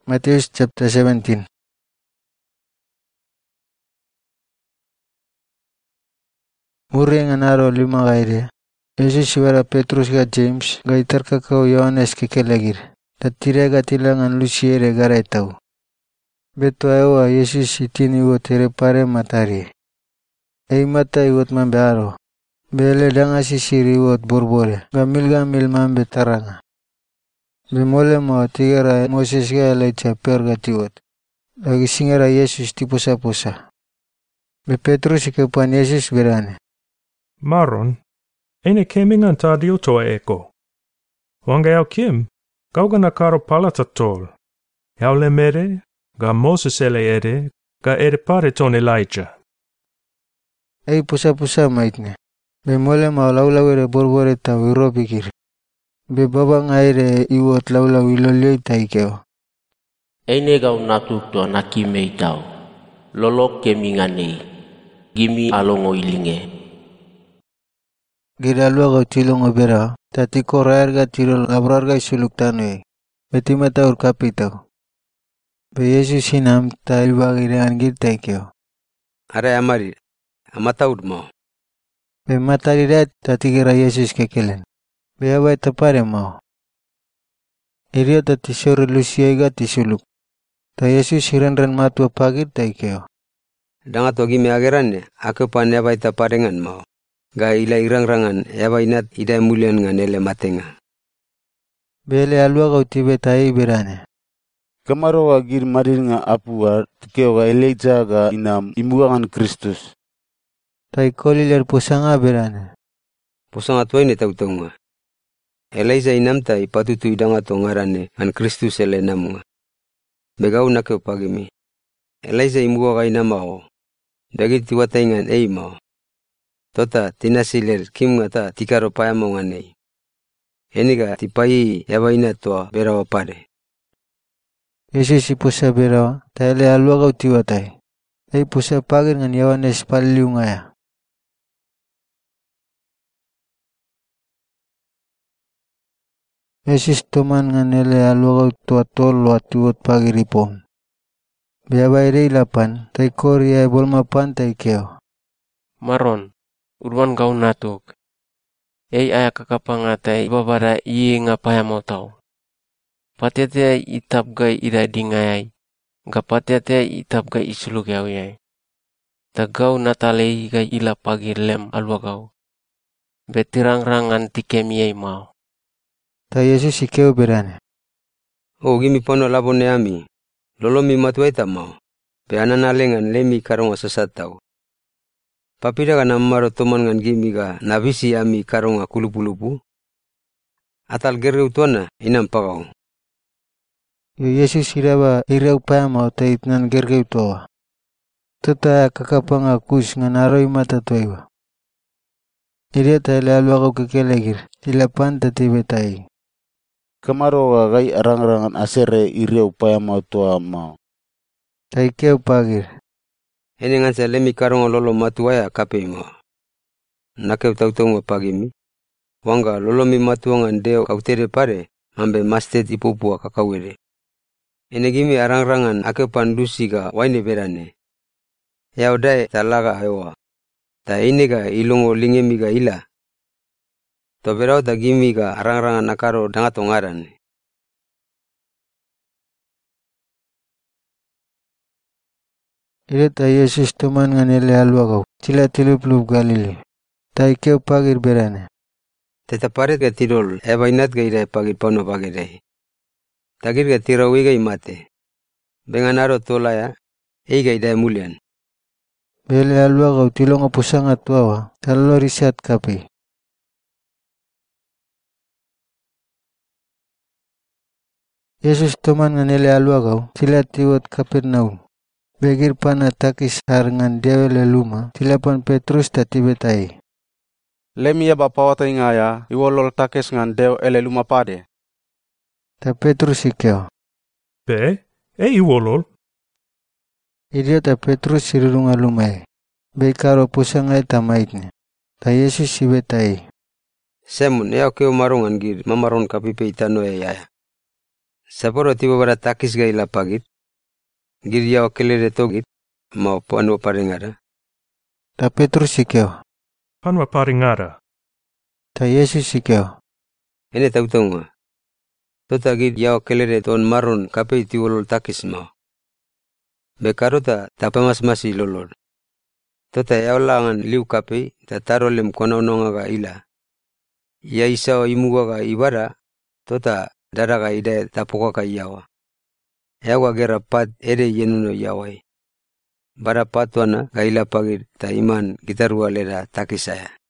Matthew chapter 17. Muri nganaro 5 gaire. Yesus sibara Petrus ga James ga itarkakau Yohanes kekelagir. Tatire ga tilangan lusiere garai tau. Beto ewa Yesus itini wo tere pare matari. Ei mata iwot mambe aro. Bele danga sisiri iwot borbore. Gamil mambe taranga. Bemole mau tigera Moses ga Elijah perga tiwot. Lagi singera Yesus tipusa-pusa. Be Petrus ikepan Yesus berane. Maron, ene kemingan tadio toa eko. Wanga yau kim, kau gana karo palata tol. Yau le mere, ga Moses ele ere, ga ere pare ton Elijah. Ei pusa-pusa maitne. Bemole mau laulau ere borbore tau iro pikir. Be babang aire iwot laulau ilolioi taikeo. Ene gau natuk to nakimei tau. Lolok kemingani. Gimi alongo ilinge. Gira lua gau tilongo bera. Tati koraer ga tiro labrar ga isuluk tanwe. Betima taur kapitau. Be Yesus hinam ta ilba girean gir taikeo. Are amari. Amataud mau. Be matari rat tati gira Yesus kekelen. Be abai tapare mau. Irio tati sore lusiai ga tisuluk. Ta Yesus hiran matua pagir taikeo. Danga togi me ageranne, aku pan yabai taparengan mau. Ga ila irang-rangan yabai nat ida mulian ngan ele matenga. Bele alua gau tibe tai berane. Kamaro wa gir marir nga apua tukeo ga Elijah ga inam imuangan Kristus. Tai koliler pusanga berane. Pusanga tuaine tau-tau nga. Elijah inam tai patutu idanga tongarane an Kristus ele namunga. Begau nakeo pagimi. Elijah imua ga inam mau. Dagit tiwataingan ei mau. Tota tinasiler kim nga ta tikaro payamo nga nei. Eniga tipai yabaina toa berawa pare. Yesus ipusa berawa, taile alua gau tiwatai. Ei pusa pagir ngan Yohanes paliu ngaya. Yesus toman ngan ele alua gau tua tol loa tiwot pagir ipom. Biabai rei lapan, tai kori ay bolma pan tai keo. Maron, urwan gau natuk. Ei aya kakapanga tai babara iye ngapaya mau tau. Patiate itap gai ira dingayai. Ga patiate itap gai isuluk yau yai. Ta gau natalei gai ila pagir lem alwa gau. Betirang-rangan tikemiyai mau. Ta Yesus ikeo berane. O gimi pono labone ami. Lolomi matuai ta mau. Pe ananalengan lemi karonga sesat tau. Papida kana maro toman ngan gimi ga nabisi ami karonga kulupu-lupu. Atal gergeu tuana inam pagau. Yo Yesus iraba irau pa mau ta itnan gergeu toa. Tota kakapanga kus ngan aroi mata toiwa. Iria ta ile alua gau kekelegir. Tilapan ta tibetai. Kamaro wa gai arang-arangan asere iriau paya mau toa mau. Tai keo pagir. Ene ngan sa lemi karonga lolo matuaya kape mau. Nakeu tau-tau nga pagimi. Wanga lolomi matuangan deo kautere pare ambe mastet ipupua kakawere. Ene gimi arang-rangan akeu pandusi ga waine berane. Yau dae talaga hewa. Ta ini ga ilongo lingemi ga ila. Toberau ta gimi ga arang-rangan nakaro dangatongaran. Iria ta Yesus toman ngan ele alua gau. Tila tilup-lup Galili. Tai keo pagir berane. Teta paret ga tirol ebainat ga ira pagir pano pagire. Tagir ga tirawi ga imate. Benganaro tolaya, ei ga ida mulian. Bele alua gau tilonga pusanga tuawa. Talo risat kapi. Yesus toman ngan ele alua gau. Tila tiwot Kapernaum. Begir pana takis harangan dewele luma. Tilapan Petrus tatibetai. Lemi ya bapawata ingaya iwolol takes ngan deo ele luma pade. Ta Petrus ikeo. Be, iwolol. Iria ta Petrus sirurunga lumai. Bekaro pusanga tamaitne. Ta Yesus sibetai. Simon, ea keo marongan gir mamaron kapipe itano e yaya. Saporo tibabara takis ga ila pagit. Gir yawa kelere togit. Mau panwa paringara. Ta Petrus sikeo. Panwa paringara. Ta Yesus sikeo. Ene tautonga. Tota gir yawa kelere ton maron kapei tiwolol takis mau. Bekarota tapamas-masi lolod. Tota yaolangan liu kapei ta tarolem konaunonga ga ila. Ya isao imuga ga ibara. Tota daraga ida tapoka ka yawa. Yawa gera pat ere yenuno yawai. Bara patuana ga ila pagir ta iman gitarua lera takisaya.